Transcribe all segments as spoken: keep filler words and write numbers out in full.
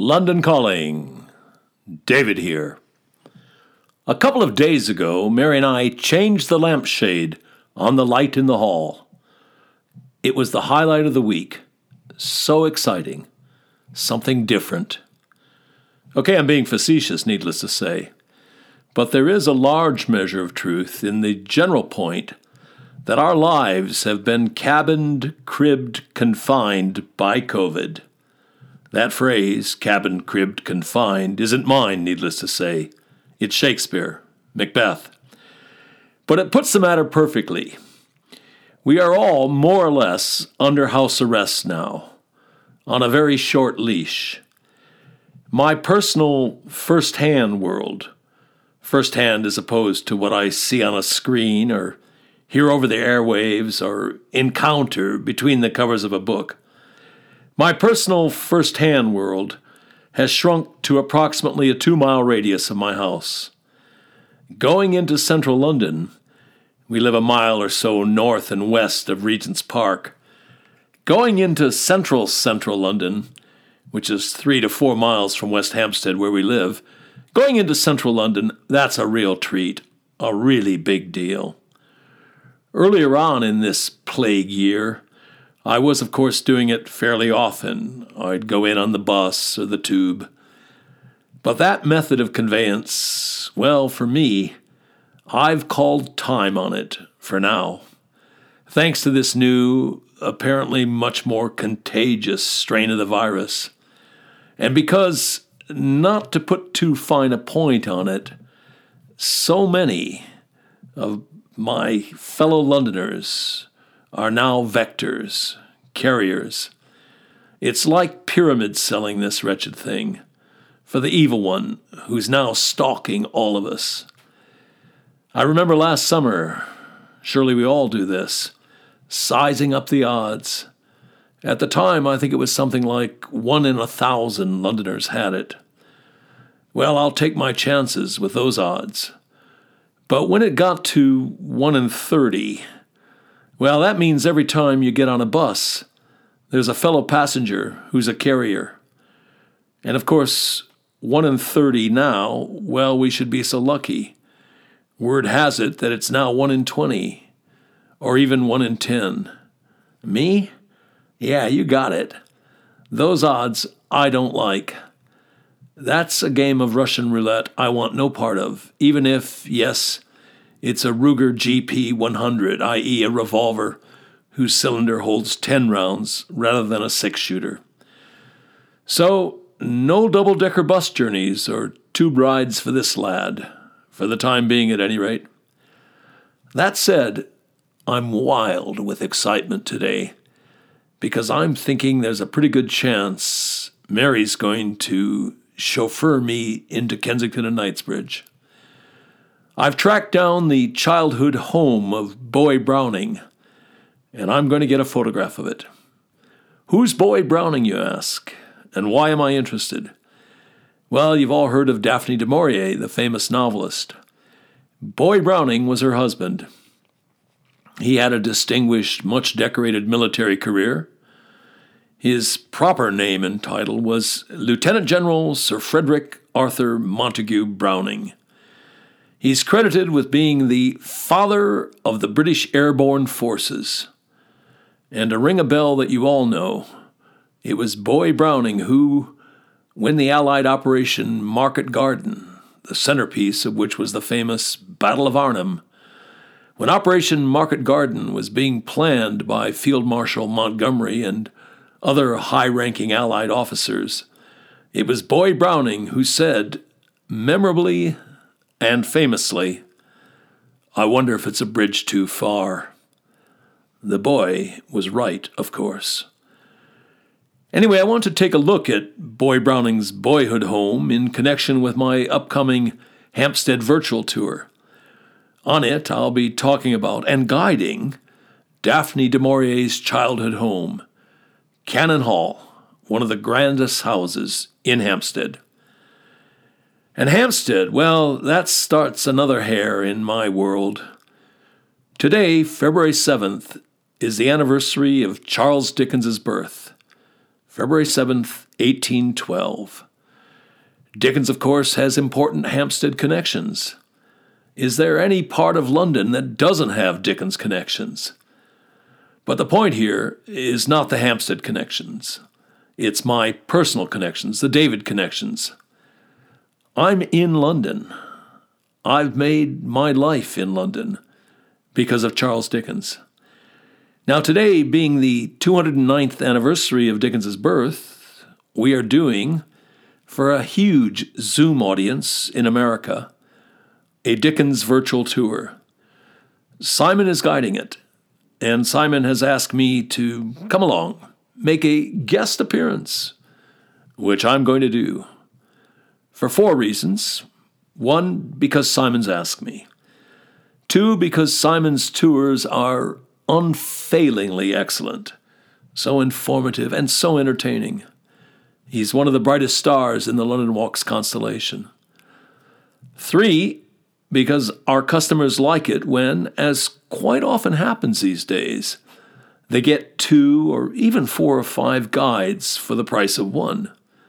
London Calling. David here. A couple of days ago, Mary and I changed the lampshade on the light in the hall. It was the highlight of the week. So exciting. Something different. Okay, I'm being facetious, needless to say. But there is a large measure of truth in the general point that our lives have been cabined, cribbed, confined by COVID. That phrase, cabined, cribbed, confined, isn't mine, needless to say. It's Shakespeare, Macbeth. But it puts the matter perfectly. We are all more or less under house arrest now, on a very short leash. My personal first-hand world, first-hand as opposed to what I see on a screen or hear over the airwaves or encounter between the covers of a book, my personal first-hand world has shrunk to approximately a two-mile radius of my house. Going into central London, we live a mile or so north and west of Regent's Park. Going into central central London, which is three to four miles from West Hampstead where we live, going into central London, that's a real treat, a really big deal. Earlier on in this plague year, I was, of course, doing it fairly often. I'd go in on the bus or the tube. But that method of conveyance, well, for me, I've called time on it for now. Thanks to this new, apparently much more contagious strain of the virus. And because, not to put too fine a point on it, so many of my fellow Londoners are now vectors, carriers. It's like pyramid selling this wretched thing for the evil one who's now stalking all of us. I remember last summer, surely we all do this, sizing up the odds. At the time, I think it was something like one in a thousand Londoners had it. Well, I'll take my chances with those odds. But when it got to one in thirty, well, that means every time you get on a bus, there's a fellow passenger who's a carrier. And of course, one in thirty now, well, we should be so lucky. Word has it that it's now one in twenty, or even one in ten. Me? Yeah, you got it. Those odds I don't like. That's a game of Russian roulette I want no part of, even if, yes, it's a Ruger G P one hundred, that is a revolver whose cylinder holds ten rounds rather than a six-shooter. So, no double-decker bus journeys or tube rides for this lad, for the time being at any rate. That said, I'm wild with excitement today, because I'm thinking there's a pretty good chance Mary's going to chauffeur me into Kensington and Knightsbridge. I've tracked down the childhood home of Boy Browning, and I'm going to get a photograph of it. Who's Boy Browning, you ask, and why am I interested? Well, you've all heard of Daphne du Maurier, the famous novelist. Boy Browning was her husband. He had a distinguished, much decorated military career. His proper name and title was Lieutenant General Sir Frederick Arthur Montague Browning. He's credited with being the father of the British Airborne Forces. And to ring a bell that you all know, it was Boy Browning who, when the Allied Operation Market Garden, the centerpiece of which was the famous Battle of Arnhem, when Operation Market Garden was being planned by Field Marshal Montgomery and other high-ranking Allied officers, it was Boy Browning who said, memorably and famously, "I wonder if it's a bridge too far." The boy was right, of course. Anyway, I want to take a look at Boy Browning's boyhood home in connection with my upcoming Hampstead virtual tour. On it, I'll be talking about and guiding Daphne du Maurier's childhood home, Cannon Hall, one of the grandest houses in Hampstead. And Hampstead, well, that starts another hair in my world. Today, February seventh, is the anniversary of Charles Dickens's birth. February seventh, eighteen twelve. Dickens, of course, has important Hampstead connections. Is there any part of London that doesn't have Dickens connections? But the point here is not the Hampstead connections. It's my personal connections, the David connections. I'm in London. I've made my life in London because of Charles Dickens. Now, today being the two hundred ninth anniversary of Dickens's birth, we are doing, for a huge Zoom audience in America, a Dickens virtual tour. Simon is guiding it, and Simon has asked me to come along, make a guest appearance, which I'm going to do, for four reasons. One, because Simon's asked me. Two, because Simon's tours are unfailingly excellent, so informative and so entertaining. He's one of the brightest stars in the London Walks constellation. Three, because our customers like it when, as quite often happens these days, they get two or even four or five guides for the price of one.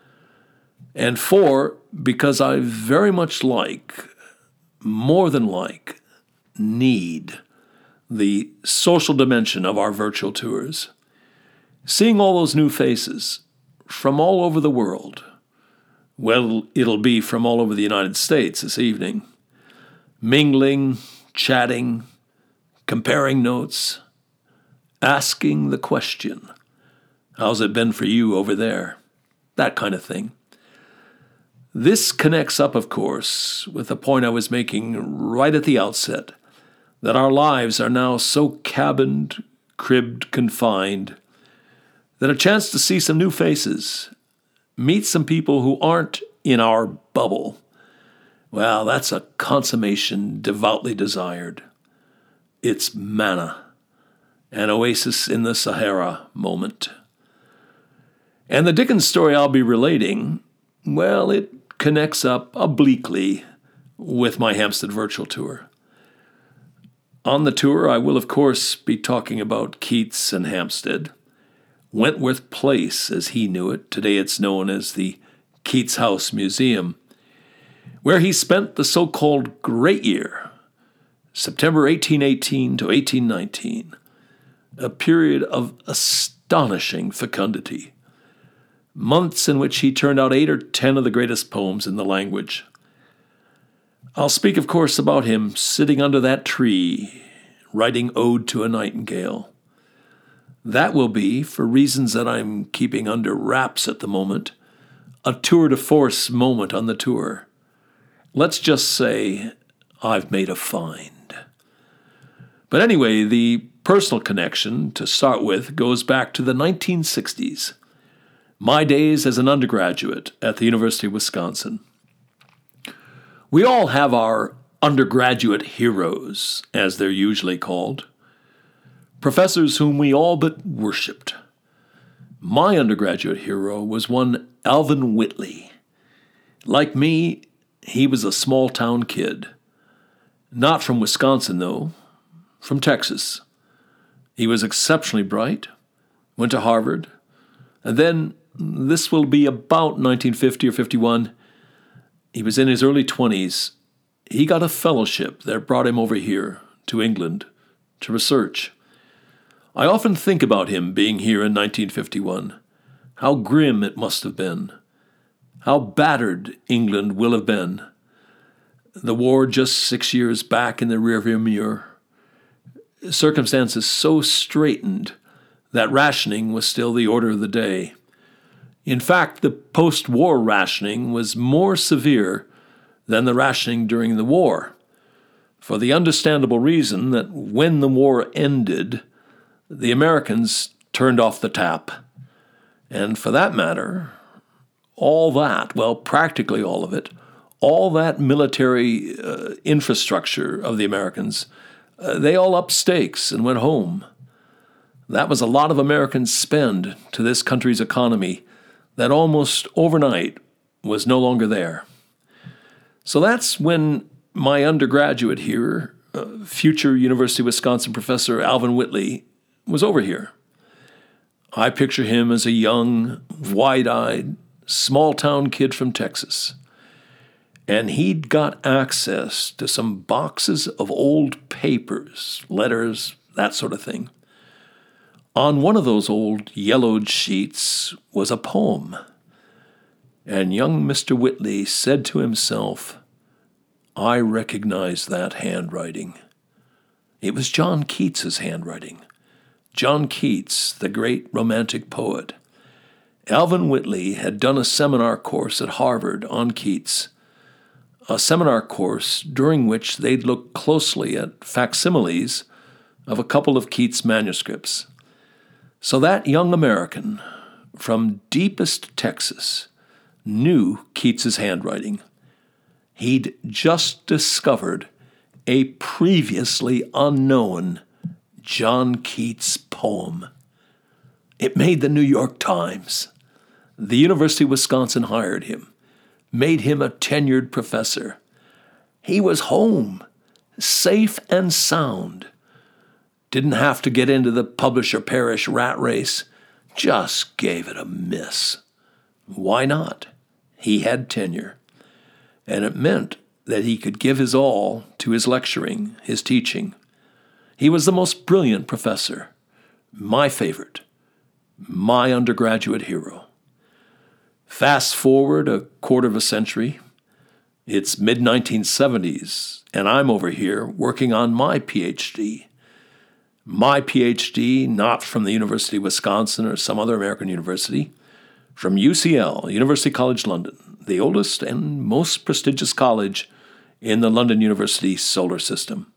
And four, because I very much like, more than like, need the social dimension of our virtual tours. Seeing all those new faces from all over the world. Well, it'll be from all over the United States this evening. Mingling, chatting, comparing notes, asking the question, how's it been for you over there? That kind of thing. This connects up, of course, with the point I was making right at the outset, that our lives are now so cabined, cribbed, confined, that a chance to see some new faces, meet some people who aren't in our bubble, well, that's a consummation devoutly desired. It's manna, an oasis in the Sahara moment. And the Dickens story I'll be relating, well, it connects up obliquely with my Hampstead virtual tour. On the tour, I will, of course, be talking about Keats and Hampstead, Wentworth Place, as he knew it. Today it's known as the Keats House Museum, where he spent the so-called Great Year, September eighteen eighteen to eighteen nineteen, a period of astonishing fecundity, months in which he turned out eight or ten of the greatest poems in the language. I'll speak, of course, about him sitting under that tree, writing Ode to a Nightingale. That will be, for reasons that I'm keeping under wraps at the moment, a tour de force moment on the tour. Let's just say I've made a find. But anyway, the personal connection, to start with, goes back to the nineteen sixties, my days as an undergraduate at the University of Wisconsin. We all have our undergraduate heroes, as they're usually called, professors whom we all but worshipped. My undergraduate hero was one Alvin Whitley. Like me, he was a small-town kid. Not from Wisconsin, though, from Texas. He was exceptionally bright, went to Harvard, and then, this will be about nineteen fifty or fifty-one, he was in his early twenties. He got a fellowship that brought him over here to England to research. I often think about him being here in nineteen fifty-one, how grim it must have been, how battered England will have been. The war just six years back in the rearview mirror. Circumstances so straitened that rationing was still the order of the day. In fact, the post-war rationing was more severe than the rationing during the war, for the understandable reason that when the war ended, the Americans turned off the tap. And for that matter, all that, well, practically all of it, all that military uh, infrastructure of the Americans, uh, they all upped stakes and went home. That was a lot of Americans' spend to this country's economy that almost overnight was no longer there. So that's when my undergraduate here, uh, future University of Wisconsin professor Alvin Whitley, was over here. I picture him as a young, wide-eyed, small-town kid from Texas, and he'd got access to some boxes of old papers, letters, that sort of thing. On one of those old yellowed sheets was a poem, and young Mister Whitley said to himself, I recognize that handwriting. It was John Keats's handwriting. John Keats, the great romantic poet. Alvin Whitley had done a seminar course at Harvard on Keats, a seminar course during which they'd look closely at facsimiles of a couple of Keats manuscripts. So that young American from deepest Texas knew Keats's handwriting. He'd just discovered a previously unknown John Keats poem. It made the New York Times. The University of Wisconsin hired him, made him a tenured professor. He was home, safe and sound. Didn't have to get into the publisher-perish rat race. Just gave it a miss. Why not? He had tenure. And it meant that he could give his all to his lecturing, his teaching. He was the most brilliant professor, my favorite, my undergraduate hero. Fast forward a quarter of a century, it's mid nineteen seventies, and I'm over here working on my P H D. My P H D, not from the University of Wisconsin or some other American university, from U C L, University College London, the oldest and most prestigious college in the London University solar system.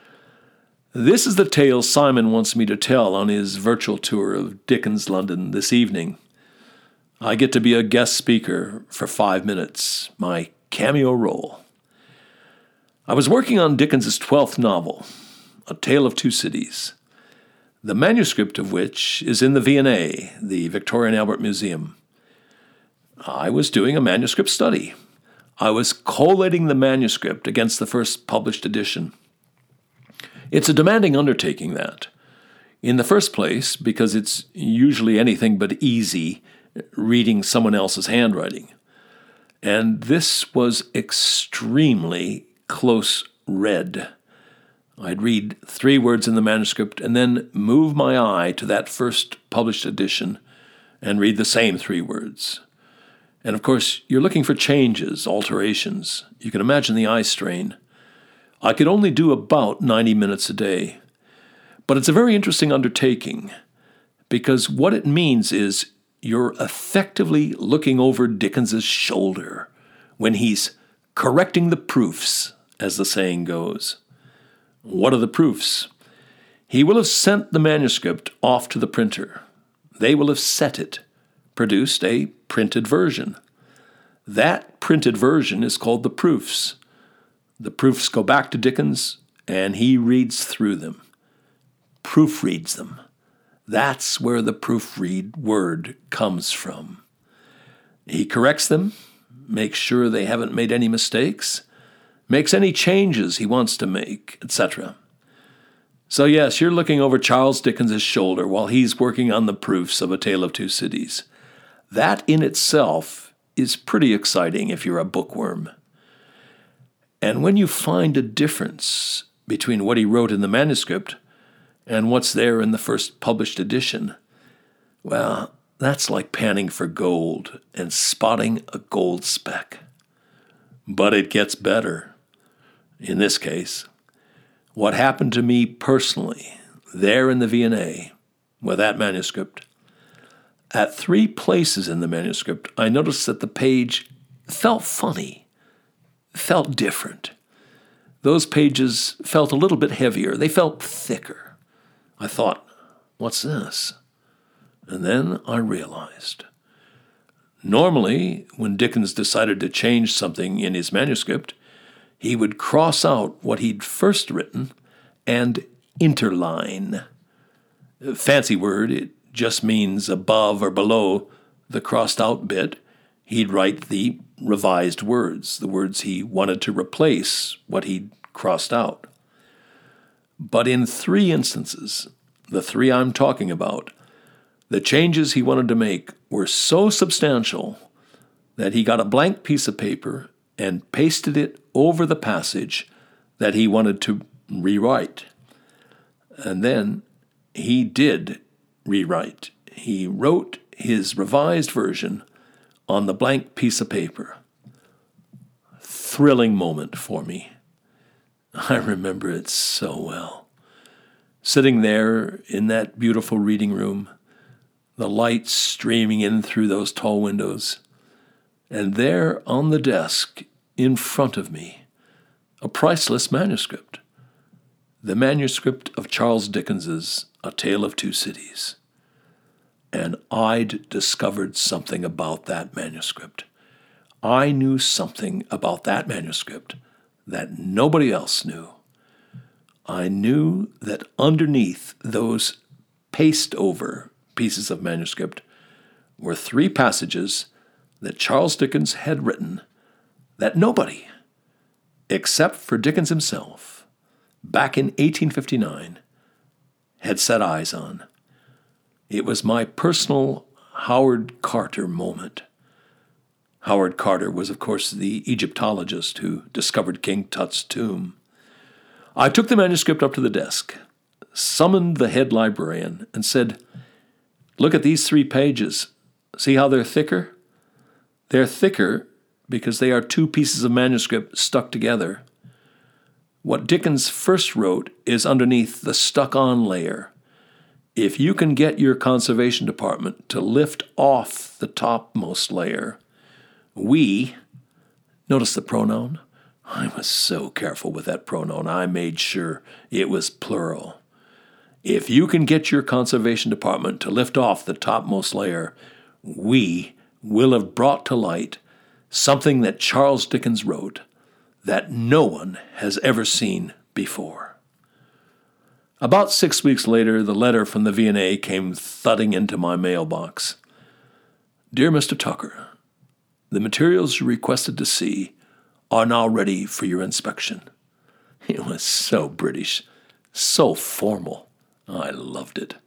This is the tale Simon wants me to tell on his virtual tour of Dickens London this evening. I get to be a guest speaker for five minutes, my cameo role. I was working on Dickens's twelfth novel, A Tale of Two Cities, the manuscript of which is in the V and A, the Victoria and Albert Museum. I was doing a manuscript study. I was collating the manuscript against the first published edition. It's a demanding undertaking, that. In the first place, because it's usually anything but easy reading someone else's handwriting. And this was extremely close read. I'd read three words in the manuscript and then move my eye to that first published edition and read the same three words. And of course, you're looking for changes, alterations. You can imagine the eye strain. I could only do about ninety minutes a day. But it's a very interesting undertaking, because what it means is you're effectively looking over Dickens's shoulder when he's correcting the proofs, as the saying goes. What are the proofs? He will have sent the manuscript off to the printer. They will have set it, produced a printed version. That printed version is called the proofs. The proofs go back to Dickens, and he reads through them, proofreads them. That's where the proofread word comes from. He corrects them, makes sure they haven't made any mistakes, makes any changes he wants to make, et cetera. So yes, you're looking over Charles Dickens' shoulder while he's working on the proofs of A Tale of Two Cities. That in itself is pretty exciting if you're a bookworm. And when you find a difference between what he wrote in the manuscript and what's there in the first published edition, well, that's like panning for gold and spotting a gold speck. But it gets better. In this case, what happened to me personally there in the V and A with that manuscript, at three places in the manuscript, I noticed that the page felt funny, felt different. Those pages felt a little bit heavier. They felt thicker. I thought, what's this? And then I realized. Normally, when Dickens decided to change something in his manuscript, he would cross out what he'd first written and interline. Fancy word, it just means above or below the crossed out bit, he'd write the revised words, the words he wanted to replace what he'd crossed out. But in three instances, the three I'm talking about, the changes he wanted to make were so substantial that he got a blank piece of paper and pasted it over the passage that he wanted to rewrite. And then he did rewrite. He wrote his revised version on the blank piece of paper. Thrilling moment for me. I remember it so well. Sitting there in that beautiful reading room, the light streaming in through those tall windows, and there on the desk in front of me, a priceless manuscript. The manuscript of Charles Dickens's A Tale of Two Cities. And I'd discovered something about that manuscript. I knew something about that manuscript that nobody else knew. I knew that underneath those paste-over pieces of manuscript were three passages that Charles Dickens had written that nobody, except for Dickens himself, back in eighteen fifty-nine, had set eyes on. It was my personal Howard Carter moment. Howard Carter was, of course, the Egyptologist who discovered King Tut's tomb. I took the manuscript up to the desk, summoned the head librarian, and said, "Look at these three pages. See how they're thicker? They're thicker because they are two pieces of manuscript stuck together. What Dickens first wrote is underneath the stuck-on layer. If you can get your conservation department to lift off the topmost layer, we," notice the pronoun? I was so careful with that pronoun. I made sure it was plural. If you can get your conservation department to lift off the topmost layer, we will have brought to light something that Charles Dickens wrote that no one has ever seen before. About six weeks later, the letter from the V and A came thudding into my mailbox. "Dear Mister Tucker, the materials you requested to see are now ready for your inspection." It was so British, so formal. I loved it.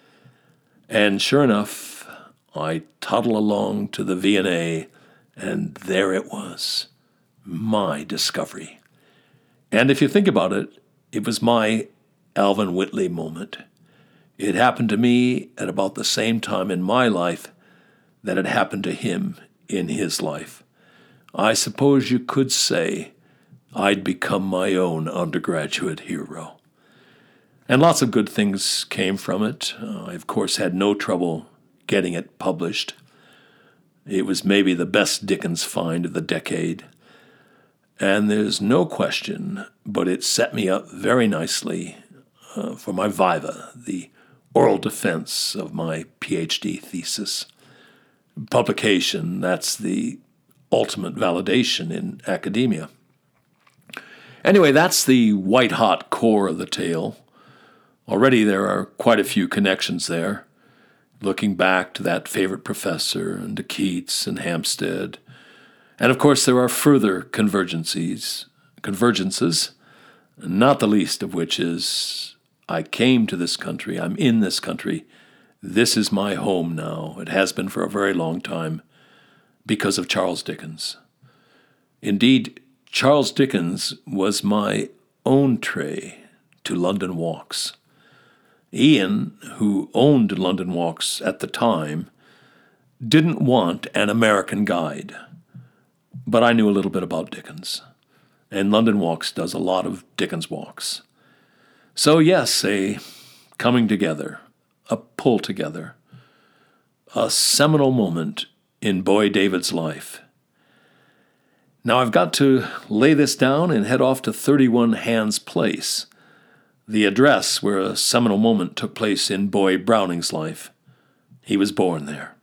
And sure enough, I toddled along to the V and A, and there it was, my discovery. And if you think about it, it was my Alvin Whitley moment. It happened to me at about the same time in my life that it happened to him in his life. I suppose you could say I'd become my own undergraduate hero. And lots of good things came from it. Uh, I, of course, had no trouble getting it published. It was maybe the best Dickens find of the decade. And there's no question, but it set me up very nicely uh, for my viva, the oral defense of my P H D thesis. Publication, that's the ultimate validation in academia. Anyway, that's the white-hot core of the tale. Already there are quite a few connections there, looking back to that favorite professor and to Keats and Hampstead. And of course there are further convergencies, convergences, not the least of which is I came to this country, I'm in this country, this is my home now, it has been for a very long time, because of Charles Dickens. Indeed, Charles Dickens was my entree to London Walks. Ian, who owned London Walks at the time, didn't want an American guide, but I knew a little bit about Dickens, and London Walks does a lot of Dickens walks. So yes, a coming together, a pull together, a seminal moment in Boy David's life. Now I've got to lay this down and head off to thirty-one Hans Place, the address where a seminal moment took place in Boy Browning's life. He was born there.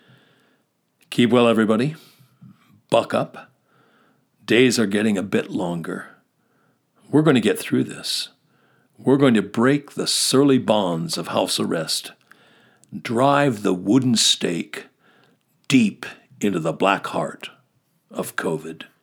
Keep well, everybody. Buck up. Days are getting a bit longer. We're going to get through this. We're going to break the surly bonds of house arrest, drive the wooden stake deep into the black heart of COVID.